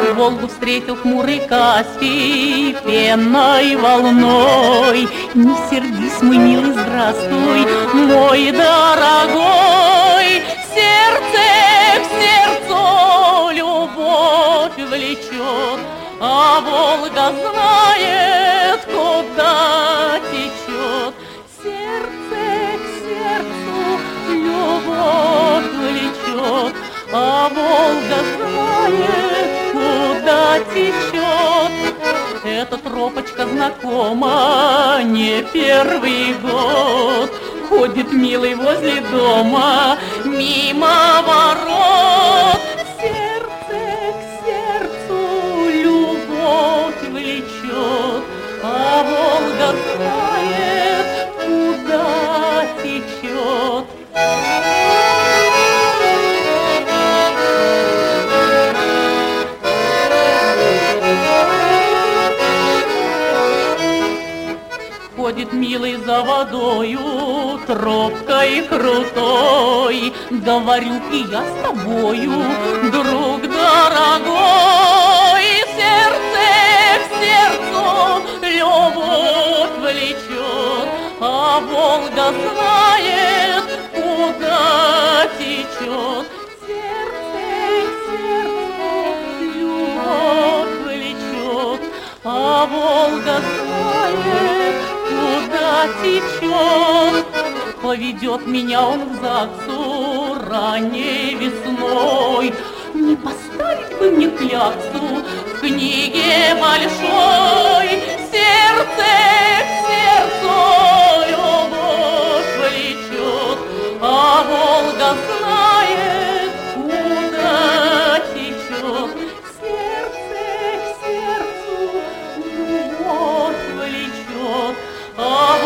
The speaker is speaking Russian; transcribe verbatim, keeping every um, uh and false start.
Волгу встретил хмурый Каспий пенной волной. Не сердись, мой милый, здравствуй, мой дорогой. Сердце к сердцу любовь влечет, а Волга знает, куда течет. Сердце к сердцу любовь влечет, а Волга знает, куда течет. Эта тропочка знакома не первый год. Ходит милый возле дома, мимо ворот. Сердце к сердцу любовь влечет, а Волга знает, куда течет. Ходит милый за водою, тропкой крутой. Говорю и я с тобою, друг дорогой. Сердце к сердцу любовь влечет, а Волга знает, куда течет. Сердце к сердцу любовь влечет, а Волга знает, куда течет. Поведет меня он в ЗАГСу ранней весной. Не поставить бы мне клятву в книге большой. Сердце к сердцу любовь влечет, а Волга знает, куда течет. Сердце к сердцу любовь влечет, а